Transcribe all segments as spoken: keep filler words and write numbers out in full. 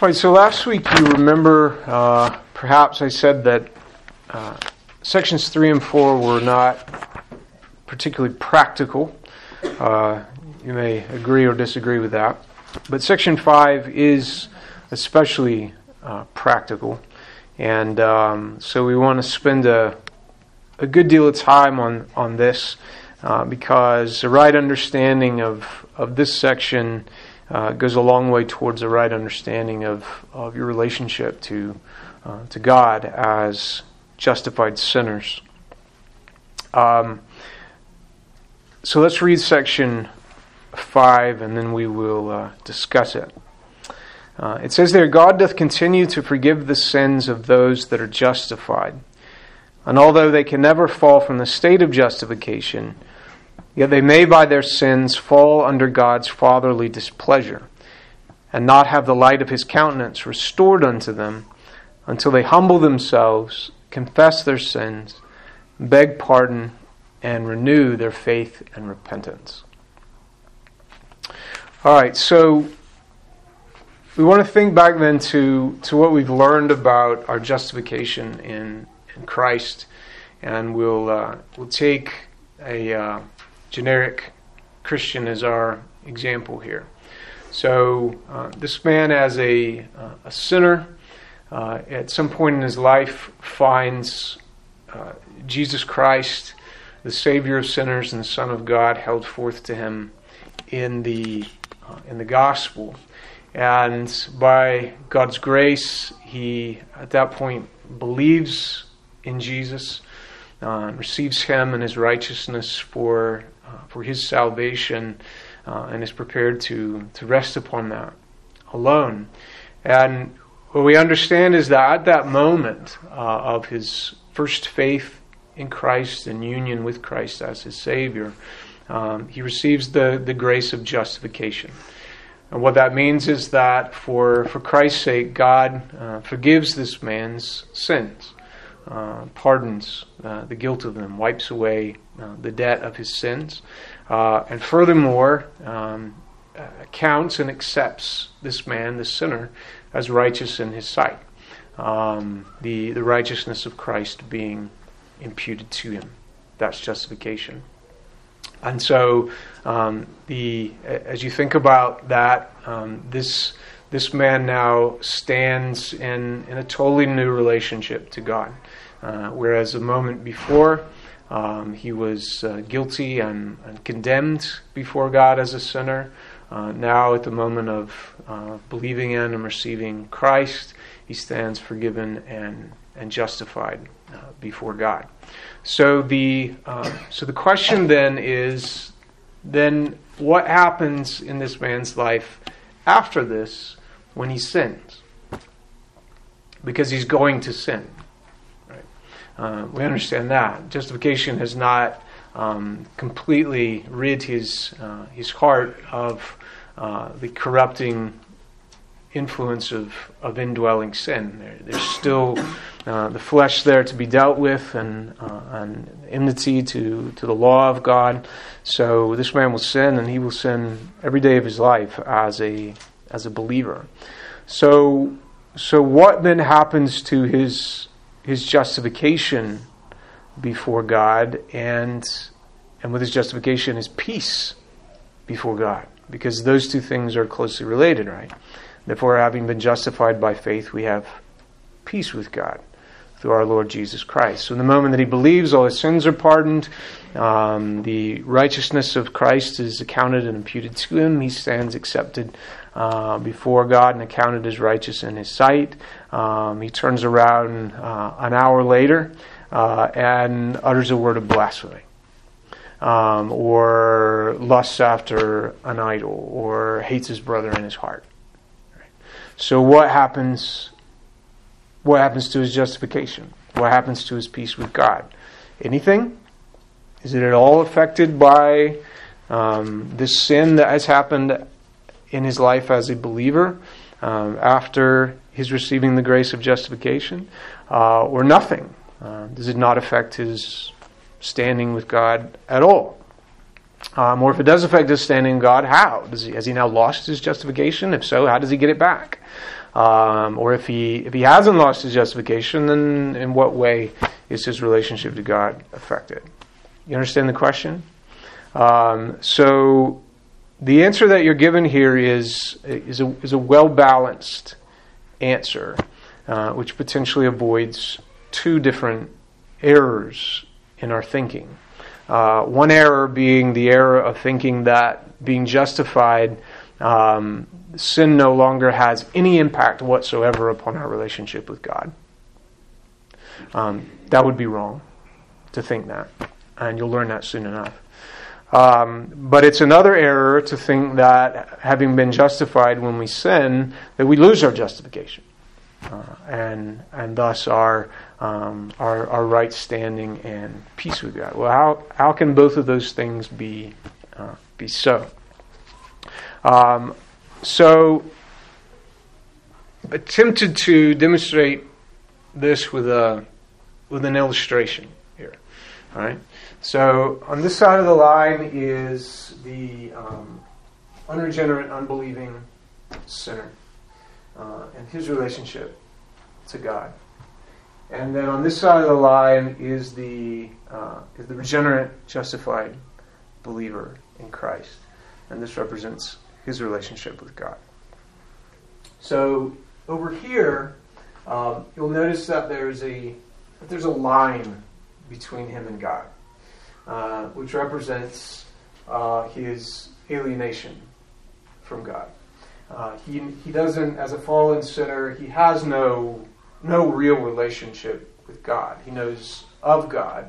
All right, so last week you remember, uh, perhaps I said that uh, sections three and four were not particularly practical. Uh, you may agree or disagree with that. But section five is especially uh, practical. And um, so we want to spend a, a good deal of time on, on this uh, because a right understanding of, of this section Uh, goes a long way towards a right understanding of, of your relationship to uh, to God as justified sinners. Um, so let's read section five, and then we will uh, discuss it. Uh, it says there, God doth continue to forgive the sins of those that are justified. And although they can never fall from the state of justification, yet they may by their sins fall under God's fatherly displeasure, and not have the light of His countenance restored unto them, until they humble themselves, confess their sins, beg pardon, and renew their faith and repentance. All right, so we want to think back then to, to what we've learned about our justification in, in Christ, and we'll uh, we'll take a uh, generic Christian as our example here. So uh, this man, as a uh, a sinner, uh, at some point in his life finds uh, Jesus Christ, the Savior of sinners and the Son of God, held forth to him in the uh, in the gospel, and by God's grace, he at that point believes in Jesus, uh, receives Him and His righteousness for. Uh, for his salvation, uh, and is prepared to, to rest upon that alone. And what we understand is that at that moment uh, of his first faith in Christ and union with Christ as his Savior, um, he receives the, the grace of justification. And what that means is that for, for Christ's sake, God uh, forgives this man's sins. Uh, pardons uh, the guilt of them, wipes away uh, the debt of his sins, uh, and furthermore um, uh, counts and accepts this man, this sinner, as righteous in his sight. Um, the, the righteousness of Christ being imputed to him. That's justification. And so, um, the as you think about that, um, this this man now stands in, in a totally new relationship to God. Uh, whereas a moment before, um, he was uh, guilty and, and condemned before God as a sinner. Uh, now, at the moment of uh, believing in and receiving Christ, he stands forgiven and and justified uh, before God. So the uh, so the question then is, then what happens in this man's life after this when he sins? Because he's going to sin. Uh, we understand that justification has not um, completely rid his uh, his heart of uh, the corrupting influence of, of indwelling sin. There, there's still uh, the flesh there to be dealt with, and, uh, and enmity to, to the law of God. So this man will sin, and he will sin every day of his life as a as a believer. So so what then happens to his his justification before God, and and with his justification, his peace before God, because those two things are closely related, right? Therefore, having been justified by faith, we have peace with God through our Lord Jesus Christ. So in the moment that he believes, all his sins are pardoned, um, the righteousness of Christ is accounted and imputed to him. He stands accepted uh, before God and accounted as righteous in his sight. Um, he turns around uh, an hour later uh, and utters a word of blasphemy, um, or lusts after an idol, or hates his brother in his heart. Right. So what happens? What happens to his justification? What happens to his peace with God? Anything? Is it at all affected by um, this sin that has happened in his life as a believer um, after his receiving the grace of justification, uh, or nothing? Uh, does it not affect his standing with God at all? Um, or if it does affect his standing with God, how? Does he, has he now lost his justification? If so, how does he get it back? Um, or if he if he hasn't lost his justification, then in what way is his relationship to God affected? You understand the question? Um, so the answer that you're given here is is a, is a well-balanced answer, uh, which potentially avoids two different errors in our thinking. Uh, one error being the error of thinking that being justified, um, sin no longer has any impact whatsoever upon our relationship with God. Um, that would be wrong to think that, and you'll learn that soon enough. Um, but it's another error to think that having been justified when we sin, that we lose our justification, uh, and and thus our, um, our our right standing and peace with God. Well, how how can both of those things be uh, be so? Um, so, attempted to demonstrate this with a with an illustration here. All right. So on this side of the line is the um, unregenerate, unbelieving sinner uh, and his relationship to God. And then on this side of the line is the uh, is the regenerate, justified believer in Christ, and this represents his relationship with God. So over here, um, you'll notice that there's a that there's a line between him and God. Uh, which represents uh, his alienation from God. Uh, he he doesn't, as a fallen sinner, he has no no real relationship with God. He knows of God.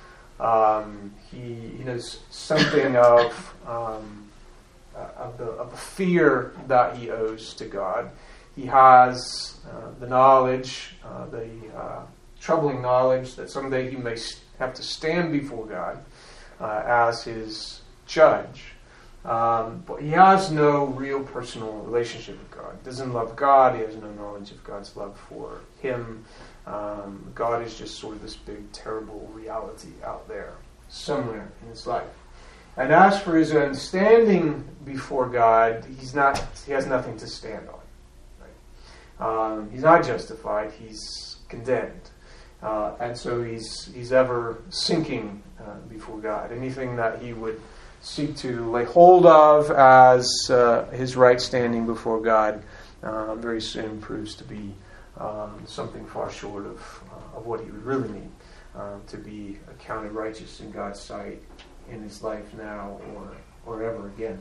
Um, he he knows something of um, uh, of the of the fear that he owes to God. He has uh, the knowledge, uh, the uh, troubling knowledge that someday he may st- have to stand before God uh, as his judge. Um, but he has no real personal relationship with God. Doesn't love God. He has no knowledge of God's love for him. Um, God is just sort of this big, terrible reality out there somewhere in his life. And as for his own standing before God, he's not. He has nothing to stand on. Right? Um, he's not justified. He's condemned. Uh, and so he's he's ever sinking uh, before God. Anything that he would seek to lay hold of as uh, his right standing before God uh, very soon proves to be um, something far short of uh, of what he would really need uh, to be accounted righteous in God's sight in his life now or or ever again.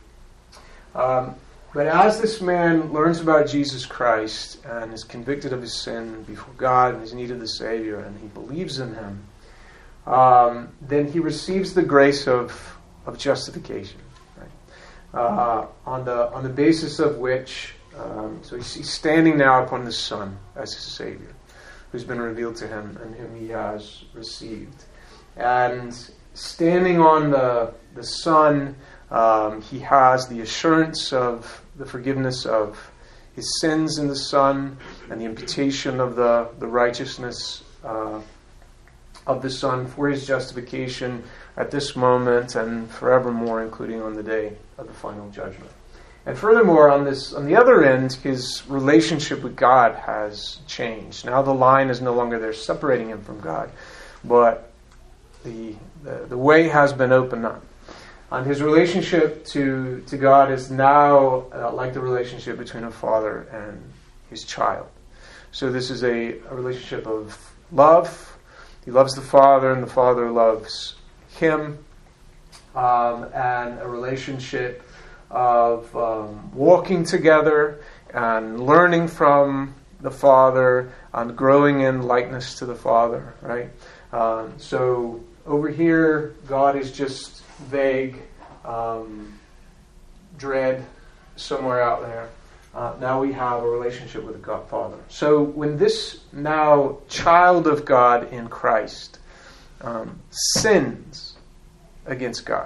Um, But as this man learns about Jesus Christ and is convicted of his sin before God and his need of the Savior, and he believes in him, um, then he receives the grace of of justification, right? uh, on the on the basis of which, um, so he's, he's standing now upon the Son as his Savior, who's been revealed to him and whom he has received, and standing on the the Son. Um, he has the assurance of the forgiveness of his sins in the Son and the imputation of the, the righteousness uh, of the Son for his justification at this moment and forevermore, including on the day of the final judgment. And furthermore, on this, on the other end, his relationship with God has changed. Now the line is no longer there separating him from God, but the the, the way has been opened up. And his relationship to, to God is now uh, like the relationship between a father and his child. So this is a, a relationship of love. He loves the Father and the Father loves him. Um, and a relationship of um, walking together and learning from the Father and growing in likeness to the Father, right? Um, so over here, God is just vague, um, dread, somewhere out there. Uh, now we have a relationship with God Father. So when this now child of God in Christ um, sins against God,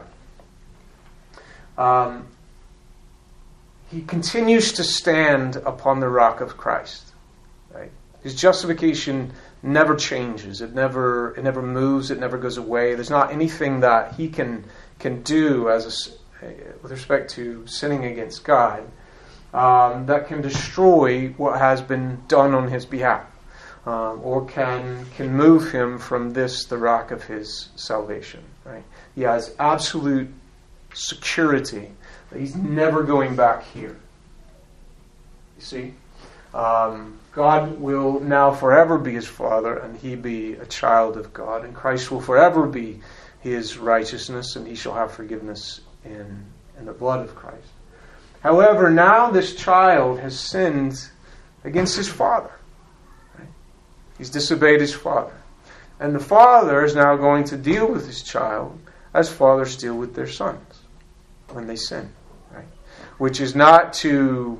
um, he continues to stand upon the rock of Christ. Right? His justification never changes. It never it never moves. It never goes away. There's not anything that he can can do as a, with respect to sinning against God um, that can destroy what has been done on his behalf, um, or can can move him from this, the rock of his salvation. Right? He has absolute security that he's never going back here. You see? Um, God will now forever be his Father, and he be a child of God, and Christ will forever be his righteousness, and he shall have forgiveness in, in the blood of Christ. However, now this child has sinned against his father. Right? He's disobeyed his father. And the father is now going to deal with his child as fathers deal with their sons when they sin. Right? Which is not to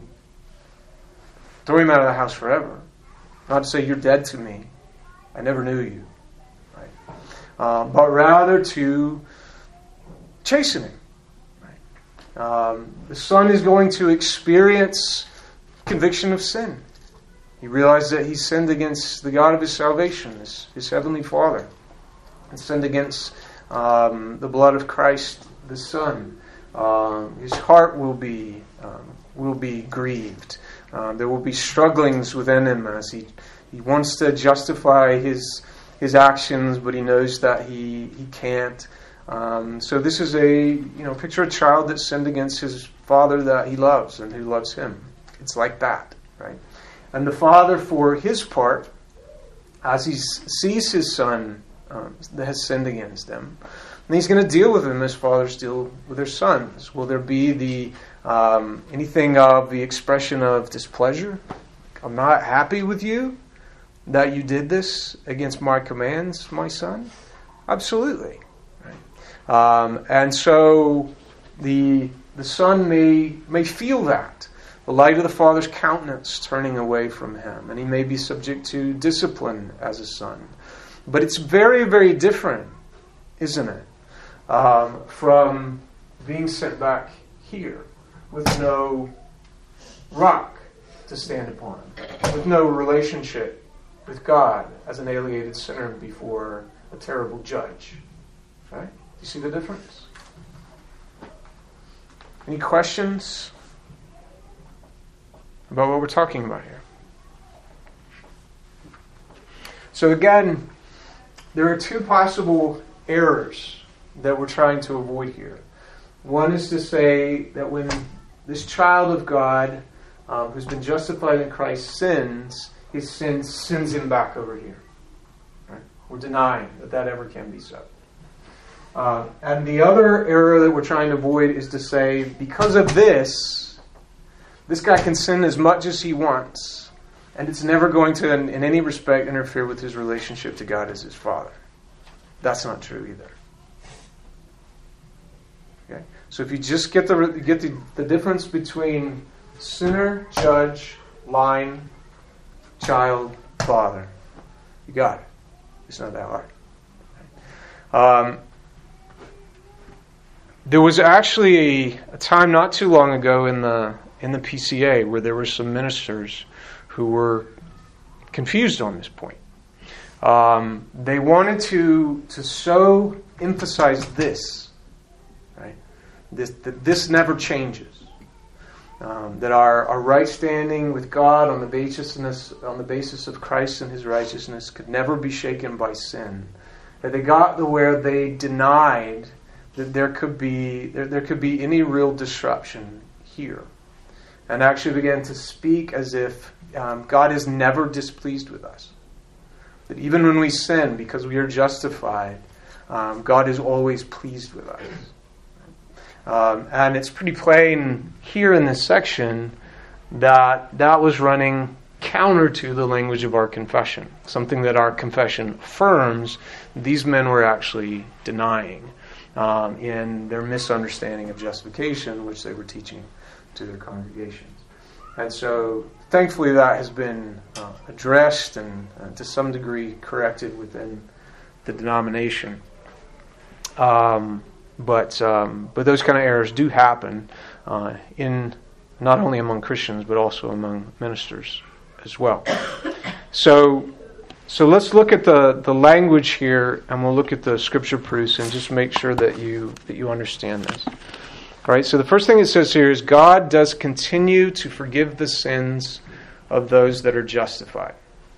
throw him out of the house forever. Not to say, you're dead to me. I never knew you. Right? Um, but rather to chasten him. Right? Um, the son is going to experience conviction of sin. He realizes that he sinned against the God of his salvation, his, his heavenly Father. And sinned against um, the blood of Christ, the Son. Uh, his heart will be um, will be grieved. Uh, there will be strugglings within him as he, he wants to justify his his actions, but he knows that he he can't. Um, so this is a you know picture of a child that sinned against his father that he loves and who loves him. It's like that, right? And the father, for his part, as he sees his son um, that has sinned against him, and he's going to deal with him as fathers deal with their sons. Will there be the um, anything of the expression of displeasure? I'm not happy with you that you did this against my commands, my son. Absolutely, right? Um, and so the the son may may feel that. The light of the father's countenance turning away from him, and he may be subject to discipline as a son. But it's very, very different, isn't it, um, from being sent back here with no rock to stand upon, with no relationship with God as an alienated sinner before a terrible judge. Right? Do you see the difference? Any questions about what we're talking about here? So again, there are two possible errors that we're trying to avoid here. One is to say that when this child of God, um, who's been justified in Christ, sins, his sin sends him back over here. Right? We're denying that that ever can be so. Uh, and the other error that we're trying to avoid is to say, because of this, this guy can sin as much as he wants, and it's never going to, in, in any respect, interfere with his relationship to God as his Father. That's not true either. Okay? So if you just get the get the, the difference between sinner, judge, line, child, father, you got it. It's not that hard. Um, there was actually a, a time not too long ago in the in the P C A where there were some ministers who were confused on this point. Um, they wanted to to so emphasize this, right? This that this never changes. Um, that our, our right standing with God on the basis on the basis of Christ and His righteousness could never be shaken by sin. That they got to where they denied that there could be there, there could be any real disruption here, and actually began to speak as if um, God is never displeased with us. That even when we sin, because we are justified, um, God is always pleased with us. Um, and it's pretty plain here in this section that that was running counter to the language of our confession. Something that our confession affirms, these men were actually denying um, in their misunderstanding of justification, which they were teaching to their congregations. And so, thankfully, that has been uh, addressed and uh, to some degree corrected within the denomination. Um, but um, but those kind of errors do happen uh, in not only among Christians but also among ministers as well. So so let's look at the, the language here, and we'll look at the scripture proofs and just make sure that you that you understand this. All right, so the first thing it says here is God does continue to forgive the sins of those that are justified.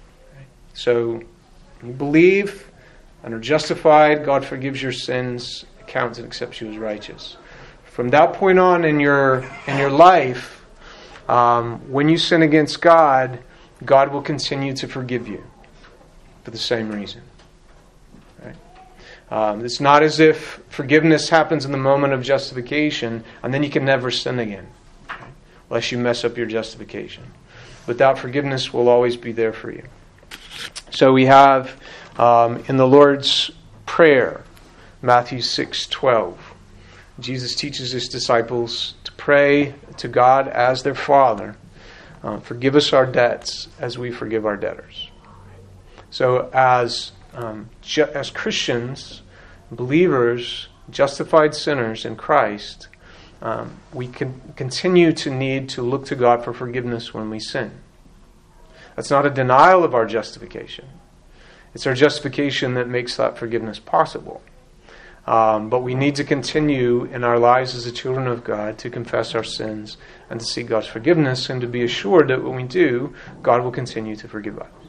So you believe and are justified, God forgives your sins, counts and accepts you as righteous. From that point on in your in your life, um, when you sin against God, God will continue to forgive you for the same reason. Right? Um, it's not as if forgiveness happens in the moment of justification and then you can never sin again, right? Unless you mess up your justification. But that forgiveness will always be there for you. So we have um, in the Lord's Prayer, Matthew six twelve, Jesus teaches his disciples to pray to God as their Father. Uh, forgive us our debts as we forgive our debtors. So as um, ju- as Christians, believers, justified sinners in Christ, um, we can continue to need to look to God for forgiveness when we sin. That's not a denial of our justification. It's our justification that makes that forgiveness possible. Um, but we need to continue in our lives as the children of God to confess our sins and to seek God's forgiveness and to be assured that when we do, God will continue to forgive us.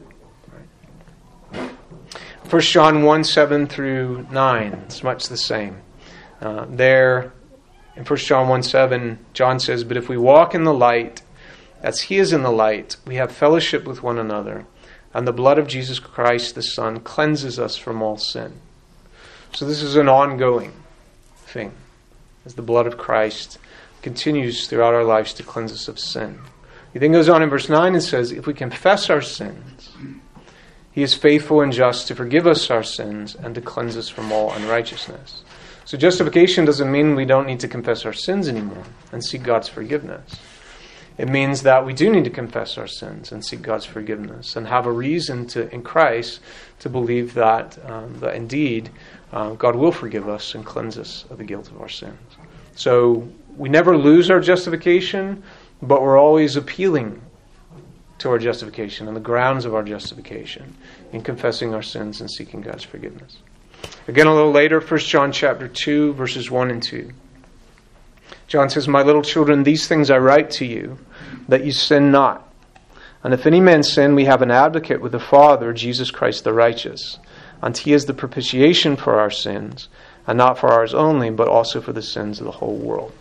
Right? First John one, seven through nine, it's much the same. Uh, there, in First John one, seven, John says, "But if we walk in the light, as he is in the light, we have fellowship with one another, and the blood of Jesus Christ the Son cleanses us from all sin." So this is an ongoing thing, as the blood of Christ continues throughout our lives to cleanse us of sin. He then goes on in verse nine and says, "If we confess our sins, he is faithful and just to forgive us our sins and to cleanse us from all unrighteousness." So justification doesn't mean we don't need to confess our sins anymore and seek God's forgiveness. It means that we do need to confess our sins and seek God's forgiveness and have a reason to, in Christ, to believe that, um, that indeed uh, God will forgive us and cleanse us of the guilt of our sins. So we never lose our justification, but we're always appealing to our justification and the grounds of our justification in confessing our sins and seeking God's forgiveness. Again, a little later, First John chapter two, verses one and two. John says, "My little children, these things I write to you, that you sin not. And if any man sin, we have an advocate with the Father, Jesus Christ the righteous. And he is the propitiation for our sins, and not for ours only, but also for the sins of the whole world."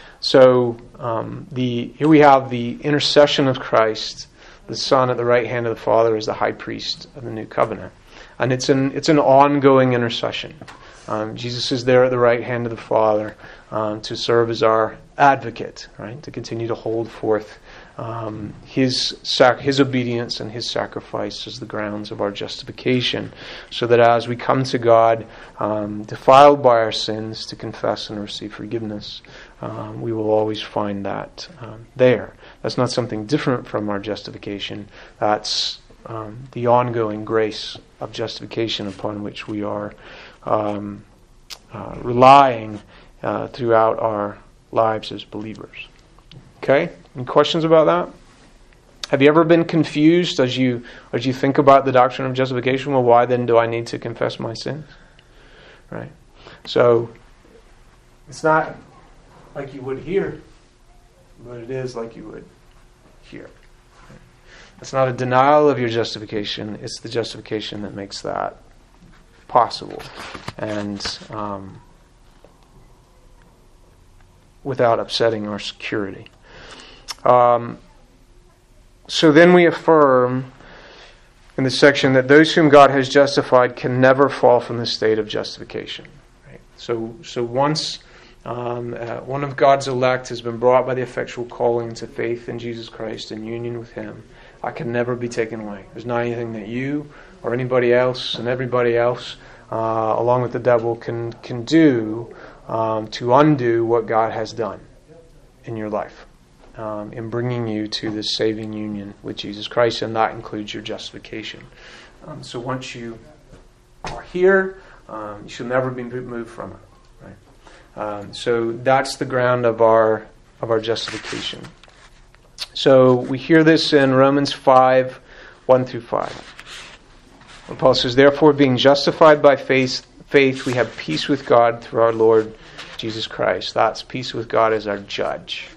So um, the here we have the intercession of Christ, the Son at the right hand of the Father as the high priest of the new covenant. And it's an, it's an ongoing intercession. Um, Jesus is there at the right hand of the Father um, to serve as our advocate, right? To continue to hold forth um, his sac- his obedience and his sacrifice as the grounds of our justification, so that as we come to God, um, defiled by our sins, to confess and receive forgiveness, um, we will always find that um, there. That's not something different from our justification. That's um, the ongoing grace of justification upon which we are Um, uh, relying uh, throughout our lives as believers. Okay? Any questions about that? Have you ever been confused as you as you think about the doctrine of justification? Well, why then do I need to confess my sins? Right? So it's not like you would here, but it is like you would here. It's not a denial of your justification. It's the justification that makes that possible, and um, without upsetting our security. Um, so then we affirm in this section that those whom God has justified can never fall from the state of justification. Right? So, so once um, uh, one of God's elect has been brought by the effectual calling to faith in Jesus Christ and union with Him, I can never be taken away. There's not anything that you or anybody else and everybody else, uh, along with the devil, can can do um, to undo what God has done in your life, um, in bringing you to this saving union with Jesus Christ, and that includes your justification. Um, so once you are here, um, you should never be moved from it. Right? Um, so that's the ground of our of our justification. So we hear this in Romans five, one through five. Where Paul says, "Therefore, being justified by faith, faith, we have peace with God through our Lord Jesus Christ. That's peace with God as our judge.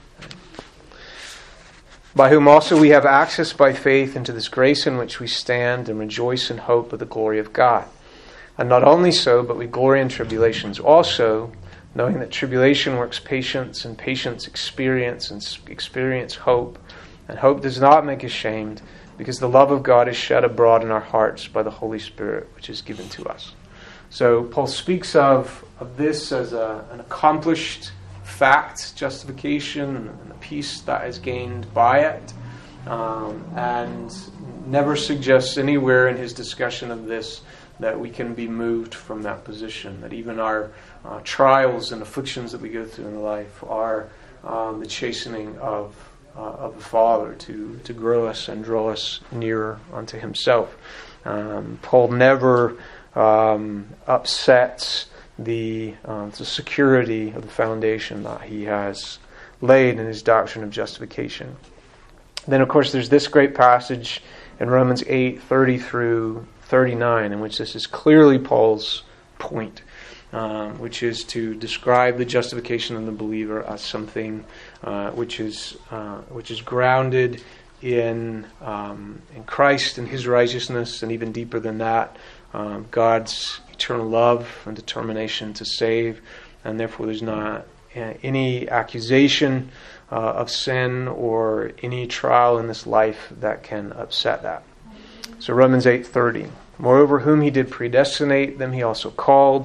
By whom also we have access by faith into this grace in which we stand and rejoice in hope of the glory of God. And not only so, but we glory in tribulations also, knowing that tribulation works patience, and patience experience, and experience hope. And hope does not make ashamed, because the love of God is shed abroad in our hearts by the Holy Spirit, which is given to us. So Paul speaks of, of this as a, an accomplished fact, justification, and the peace that is gained by it, um, and never suggests anywhere in his discussion of this that we can be moved from that position, that even our uh, trials and afflictions that we go through in life are um, the chastening of uh, of the Father to, to grow us and draw us nearer unto himself. Um, Paul never um, upsets the, uh, the security of the foundation that he has laid in his doctrine of justification. Then, of course, there's this great passage in Romans eight, thirty through thirty-nine, in which this is clearly Paul's point, um, which is to describe the justification of the believer as something uh, which is uh, which is grounded in um, in Christ and his righteousness, and even deeper than that, um, God's eternal love and determination to save, and therefore there's not uh, any accusation uh, of sin or any trial in this life that can upset that. So Romans eight thirty. Moreover, whom he did predestinate, them he also called.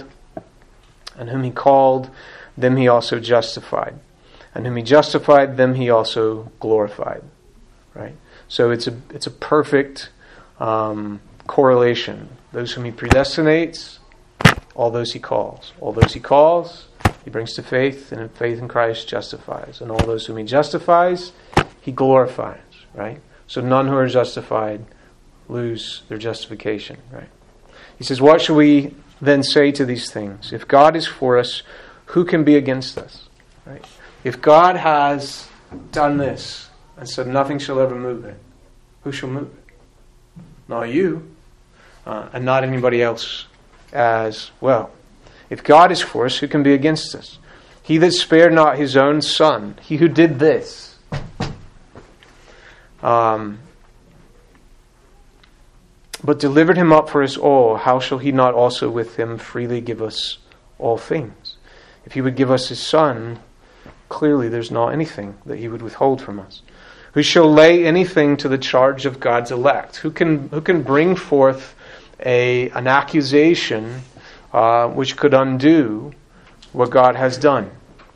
And whom he called, them he also justified. And whom he justified, them he also glorified. Right? So it's a it's a perfect um, correlation. Those whom he predestinates, all those he calls. All those he calls, he brings to faith, and in faith in Christ justifies. And all those whom he justifies, he glorifies. Right? So none who are justified lose their justification, right? He says, what shall we then say to these things? If God is for us, who can be against us? Right? If God has done this and said nothing shall ever move it, who shall move it? Not you, uh, and not anybody else as well. If God is for us, who can be against us? He that spared not his own son, he who did this, um, but delivered him up for us all, how shall he not also with him freely give us all things? If he would give us his Son, clearly there's not anything that he would withhold from us. Who shall lay anything to the charge of God's elect? Who can who can bring forth a an accusation uh, which could undo what God has done?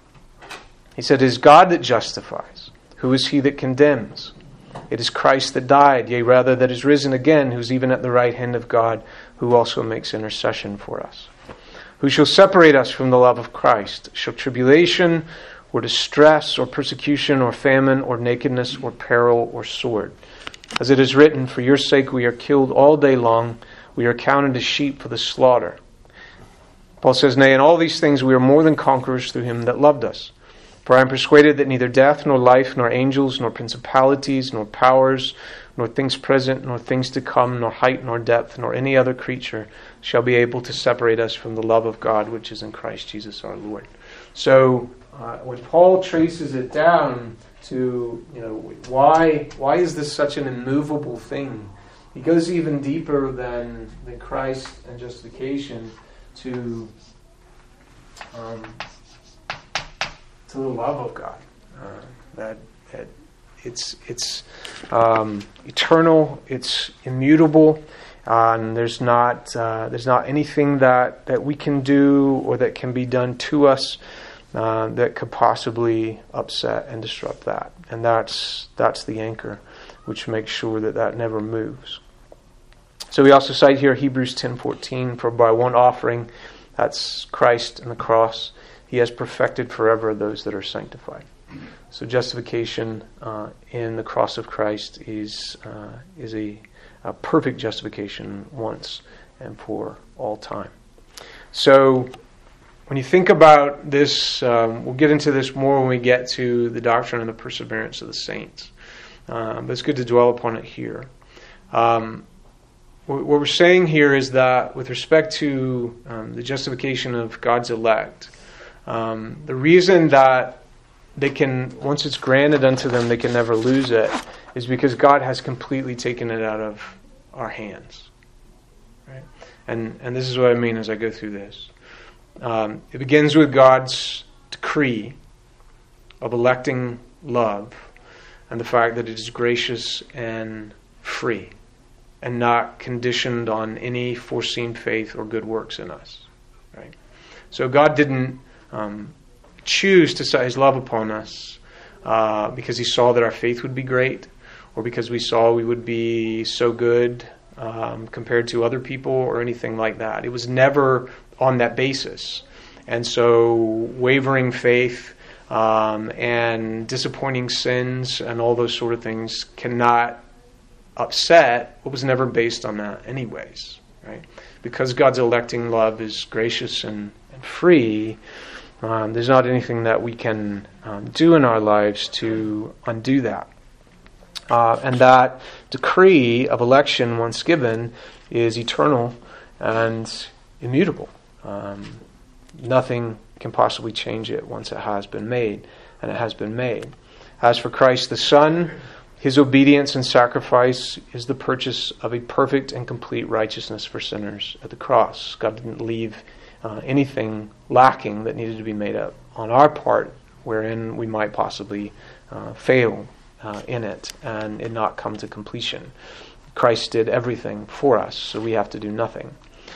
He said, it is God that justifies. Who is he that condemns? It is Christ that died, yea, rather that is risen again, who's even at the right hand of God, who also makes intercession for us. Who shall separate us from the love of Christ? Shall tribulation, or distress, or persecution, or famine, or nakedness, or peril, or sword? As it is written, for your sake we are killed all day long, we are counted as sheep for the slaughter. Paul says, nay, in all these things we are more than conquerors through him that loved us. For I am persuaded that neither death, nor life, nor angels, nor principalities, nor powers, nor things present, nor things to come, nor height, nor depth, nor any other creature shall be able to separate us from the love of God which is in Christ Jesus our Lord. So uh, when Paul traces it down to, you know, why why is this such an immovable thing? He goes even deeper than, than Christ and justification to um, to the love of God. Uh, that, that it's it's um, eternal, it's immutable, uh, and there's not uh, there's not anything that, that we can do or that can be done to us uh, that could possibly upset and disrupt that. And that's that's the anchor, which makes sure that that never moves. So we also cite here Hebrews ten fourteen, for by one offering, that's Christ and the cross, he has perfected forever those that are sanctified. So justification uh, in the cross of Christ is uh, is a, a perfect justification once and for all time. So when you think about this, um, we'll get into this more when we get to the doctrine and the perseverance of the saints. Uh, but it's good to dwell upon it here. Um, what we're saying here is that with respect to um, the justification of God's elect, Um, the reason that they can, once it's granted unto them, they can never lose it, is because God has completely taken it out of our hands. Right? And and this is what I mean as I go through this. Um, it begins with God's decree of electing love and the fact that it is gracious and free and not conditioned on any foreseen faith or good works in us. Right? So God didn't um, choose to set his love upon us uh, because he saw that our faith would be great, or because we saw we would be so good um, compared to other people or anything like that. It was never on that basis. And so wavering faith um, and disappointing sins and all those sort of things cannot upset what was never based on that anyways. Right? Because God's electing love is gracious and, and free, um, there's not anything that we can um, do in our lives to undo that. Uh, and that decree of election, once given, is eternal and immutable. Um, nothing can possibly change it once it has been made, and it has been made. As for Christ the Son, his obedience and sacrifice is the purchase of a perfect and complete righteousness for sinners at the cross. God didn't leave uh, anything lacking that needed to be made up on our part, wherein we might possibly uh, fail uh, in it and it not come to completion. Christ did everything for us, so we have to do nothing.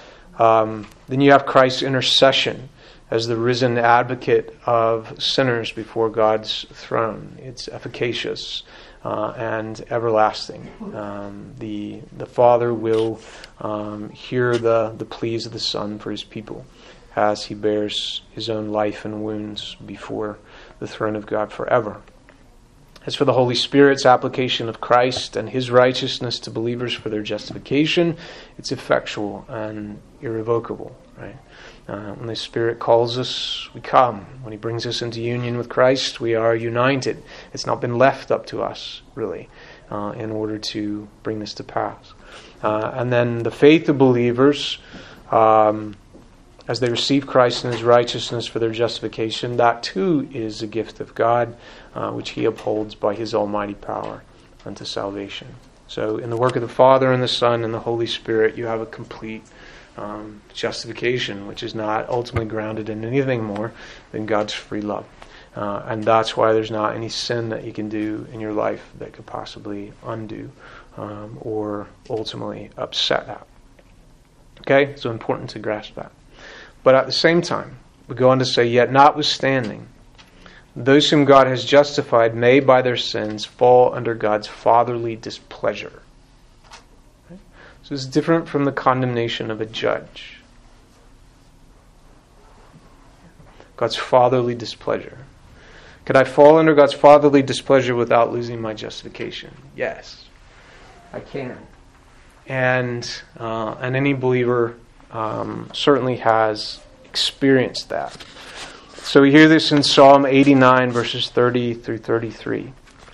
Um, then you have Christ's intercession as the risen advocate of sinners before God's throne. It's efficacious uh, and everlasting. Um, the the Father will um, hear the, the pleas of the Son for his people as he bears his own life and wounds before the throne of God forever. As for the Holy Spirit's application of Christ and his righteousness to believers for their justification, it's effectual and irrevocable. Right? Uh, when the Spirit calls us, we come. When he brings us into union with Christ, we are united. It's not been left up to us, really, uh, in order to bring this to pass. Uh, and then the faith of believers, um, as they receive Christ and his righteousness for their justification, that too is a gift of God, uh, which he upholds by his almighty power unto salvation. So in the work of the Father and the Son and the Holy Spirit, you have a complete um, justification, which is not ultimately grounded in anything more than God's free love. Uh, and that's why there's not any sin that you can do in your life that could possibly undo um, or ultimately upset that. Okay? So important to grasp that. But at the same time, we go on to say, yet notwithstanding, those whom God has justified may by their sins fall under God's fatherly displeasure. Okay? So it's different from the condemnation of a judge. God's fatherly displeasure. Could I fall under God's fatherly displeasure without losing my justification? Yes, I can. And uh, and any believer Um, certainly has experienced that. So we hear this in Psalm eighty-nine, verses thirty through thirty-three,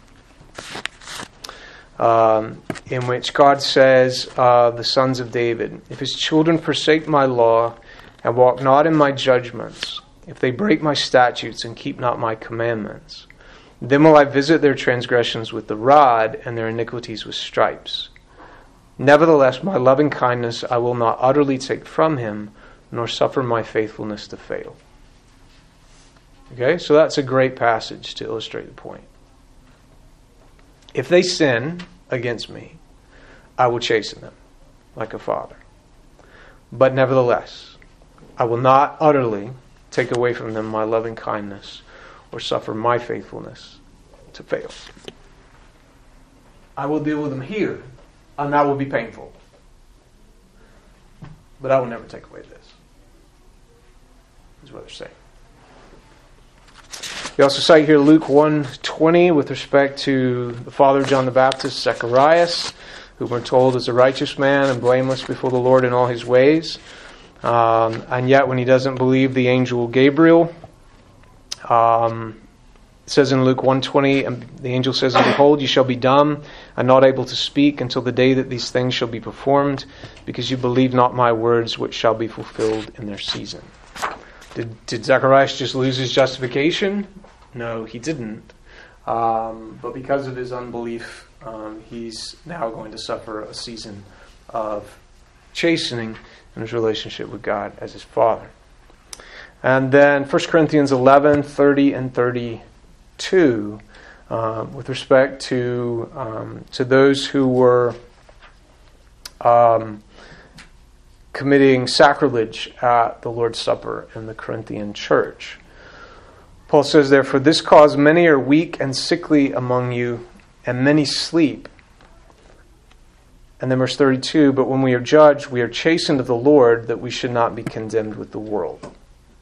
um, in which God says, uh, the sons of David, if his children forsake my law and walk not in my judgments, if they break my statutes and keep not my commandments, then will I visit their transgressions with the rod and their iniquities with stripes. Nevertheless, my loving kindness I will not utterly take from him, nor suffer my faithfulness to fail. Okay, so that's a great passage to illustrate the point. If they sin against me, I will chasten them like a father. But nevertheless, I will not utterly take away from them my loving kindness or suffer my faithfulness to fail. I will deal with them here, and that will be painful. But I will never take away this. Is what they're saying. We also cite here Luke one twenty with respect to the father of John the Baptist, Zacharias, who we're told is a righteous man and blameless before the Lord in all his ways. Um, and yet when he doesn't believe the angel Gabriel, um, it says in Luke one twenty, and the angel says, and behold, you shall be dumb and not able to speak until the day that these things shall be performed, because you believe not my words, which shall be fulfilled in their season. Did, did Zacharias just lose his justification? No, he didn't. Um, but because of his unbelief, um, he's now going to suffer a season of chastening in his relationship with God as his father. And then First Corinthians eleven, thirty and thirty-two, um, with respect to um, to those who were um, committing sacrilege at the Lord's Supper in the Corinthian church. Paul says there, "For this cause many are weak and sickly among you, and many sleep." And then verse thirty-two, "But when we are judged, we are chastened of the Lord, that we should not be condemned with the world."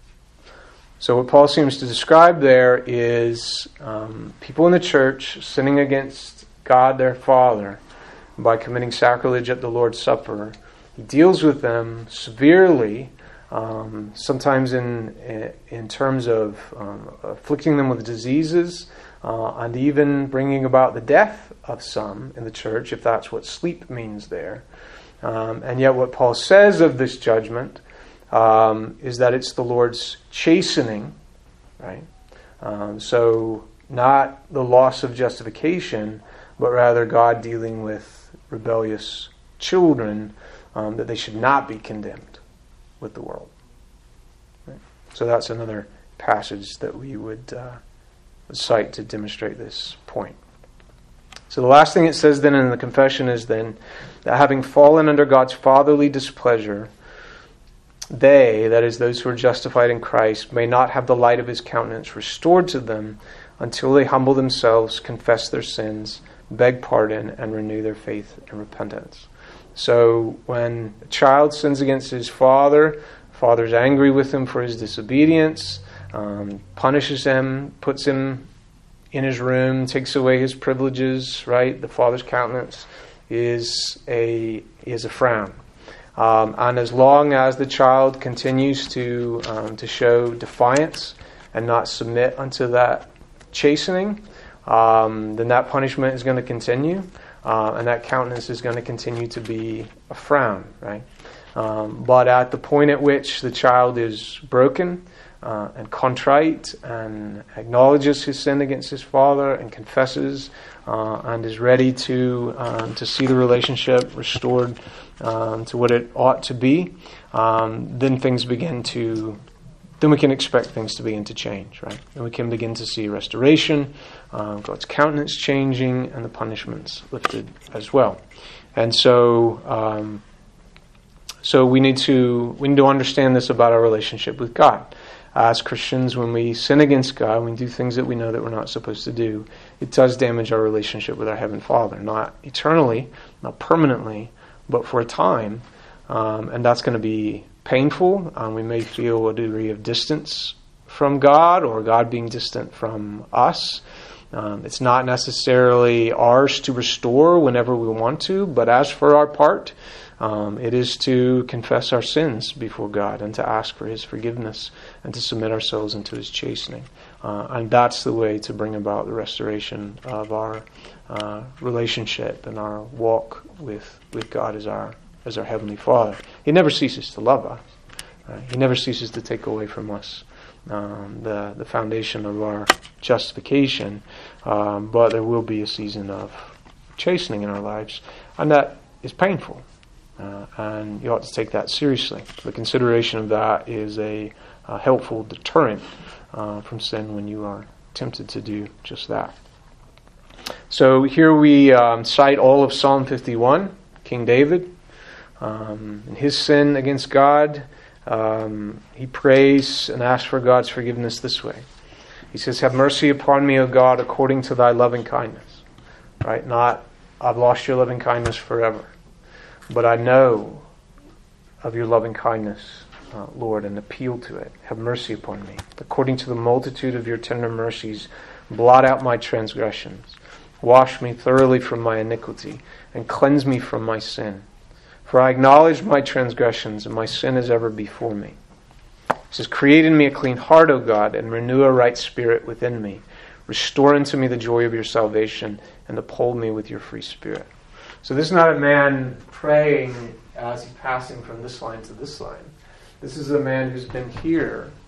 So what Paul seems to describe there is um, people in the church sinning against God their Father by committing sacrilege at the Lord's Supper. He deals with them severely, um, sometimes in in terms of um, afflicting them with diseases, uh, and even bringing about the death of some in the church, if that's what sleep means there. Um, and yet what Paul says of this judgment um, is that it's the Lord's chastening, right? Um, so not the loss of justification, but rather God dealing with rebellious children, um, that they should not be condemned with the world. Right? So that's another passage that we would uh, cite to demonstrate this point. So the last thing it says then in the confession is then that having fallen under God's fatherly displeasure, they, that is those who are justified in Christ, may not have the light of his countenance restored to them until they humble themselves, confess their sins, beg pardon, and renew their faith and repentance. So when a child sins against his father, the father's angry with him for his disobedience, um, punishes him, puts him in his room, takes away his privileges, right? The father's countenance is a is a frown. Um, and as long as the child continues to um, to show defiance and not submit unto that chastening, um, then that punishment is going to continue, uh, and that countenance is going to continue to be a frown, right? Um, but at the point at which the child is broken uh, and contrite and acknowledges his sin against his father and confesses uh, and is ready to um, to see the relationship restored Um, to what it ought to be, um, then things begin to, then we can expect things to begin to change, right? And we can begin to see restoration, uh, God's countenance changing, and the punishments lifted as well. And so, um, so we need to we need to understand this about our relationship with God. As Christians, when we sin against God, when we do things that we know that we're not supposed to do, it does damage our relationship with our Heavenly Father, not eternally, not permanently, but for a time, um, and that's going to be painful. Um, we may feel a degree of distance from God, or God being distant from us. Um, it's not necessarily ours to restore whenever we want to, but as for our part, um, it is to confess our sins before God and to ask for His forgiveness and to submit ourselves into His chastening. Uh, and that's the way to bring about the restoration of our uh, relationship and our walk with with God as our as our Heavenly Father. He never ceases to love us. Right? He never ceases to take away from us um, the the foundation of our justification. Um, but there will be a season of chastening in our lives, and that is painful. Uh, and you ought to take that seriously. The consideration of that is a, a helpful deterrent uh, from sin when you are tempted to do just that. So here we um, cite all of Psalm fifty-one, King David. Um, in his sin against God, um, he prays and asks for God's forgiveness this way. He says, "Have mercy upon me, O God, according to thy loving kindness." Right? Not, "I've lost your loving kindness forever." But I know of your loving kindness, uh, Lord, and appeal to it. Have mercy upon me. According to the multitude of your tender mercies, blot out my transgressions. Wash me thoroughly from my iniquity, and cleanse me from my sin. For I acknowledge my transgressions, and my sin is ever before me. It says, "Create in me a clean heart, O God, and renew a right spirit within me. Restore unto me the joy of your salvation, and uphold me with your free spirit." So this is not a man praying as he's passing from this line to this line. This is a man who's been here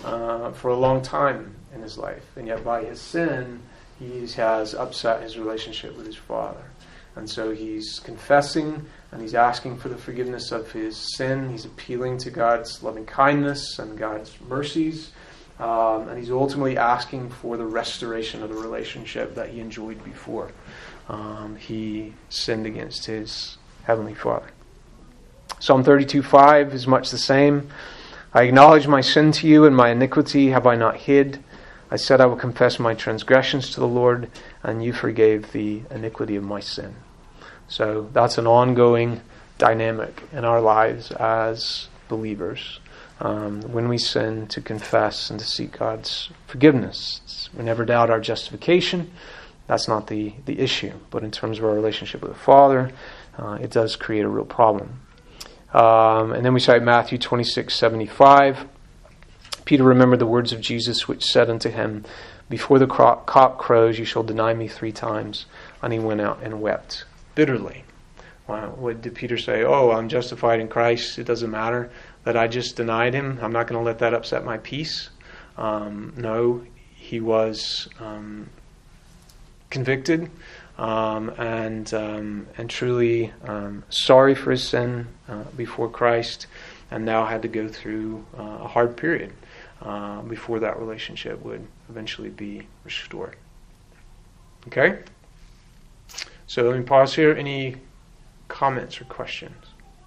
uh, for a long time in his life. And yet by his sin, he has upset his relationship with his Father. And so he's confessing and he's asking for the forgiveness of his sin. He's appealing to God's loving kindness and God's mercies. Um, and he's ultimately asking for the restoration of the relationship that he enjoyed before um, he sinned against his Heavenly Father. Psalm thirty-two five is much the same. I acknowledge my sin to you, and my iniquity have I not hid. I said I will confess my transgressions to the Lord, and you forgave the iniquity of my sin. So that's an ongoing dynamic in our lives as believers. Um, when we sin, to confess and to seek God's forgiveness. We never doubt our justification. That's not the, the issue. But in terms of our relationship with the Father, uh, it does create a real problem. Um, and then we cite Matthew twenty-six seventy-five. Peter remembered the words of Jesus, which said unto him, before the cock crows, you shall deny me three times. And he went out and wept bitterly. Well, what did Peter say? Oh, I'm justified in Christ. It doesn't matter that I just denied him. I'm not going to let that upset my peace. Um, no, he was um, convicted um, and um, and truly um, sorry for his sin uh, before Christ, and now had to go through uh, a hard period uh, before that relationship would eventually be restored. Okay? So let me pause here. Any comments or questions?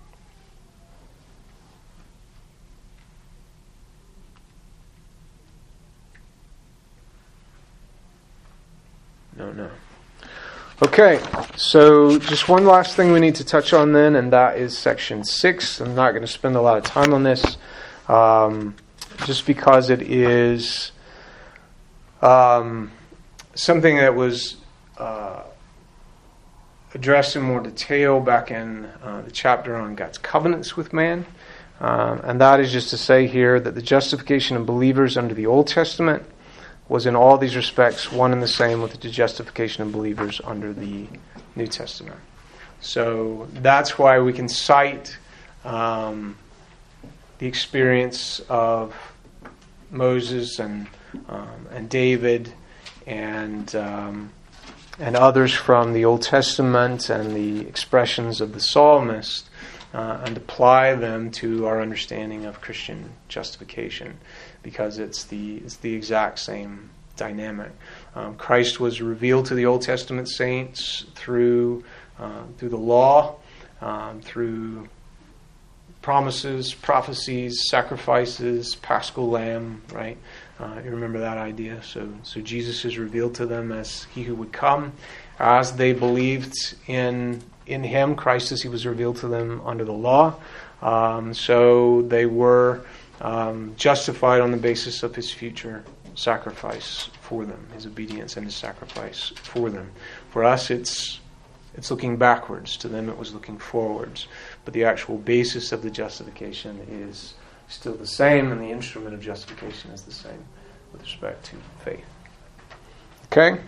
No, no. Okay, so just one last thing we need to touch on then, and that is section six. I'm not going to spend a lot of time on this, um, just because it is um, something that was uh, addressed in more detail back in uh, the chapter on God's covenants with man. Um, and that is just to say here that the justification of believers under the Old Testament was in all these respects one and the same with the justification of believers under the New Testament. So that's why we can cite um, the experience of Moses and um, and David and um, and others from the Old Testament and the expressions of the psalmist uh, and apply them to our understanding of Christian justification, because it's the it's the exact same dynamic. Um, Christ was revealed to the Old Testament saints through uh, through the law, um, through promises, prophecies, sacrifices, Paschal Lamb, right? Uh, you remember that idea. So, so Jesus is revealed to them as He who would come, as they believed in in Him, Christ, as He was revealed to them under the law. Um, so they were um, justified on the basis of His future sacrifice for them, His obedience and His sacrifice for them. For us, it's it's looking backwards. To them, it was looking forwards. But the actual basis of the justification is still the same, and the instrument of justification is the same with respect to faith. Okay?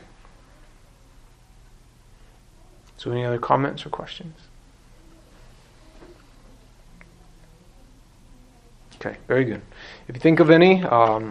So any other comments or questions? Okay, very good. If you think of any, um,